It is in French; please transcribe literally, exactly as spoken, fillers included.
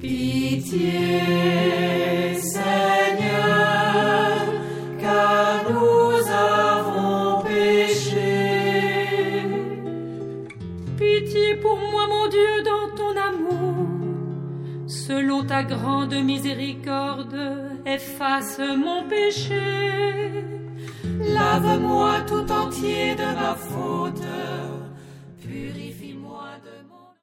Pitié, Seigneur, car nous avons péché. Pitié pour moi, mon Dieu, dans ton amour. Selon ta grande miséricorde, efface mon péché. Lave-moi tout entier de ma faute, purifie-moi de mon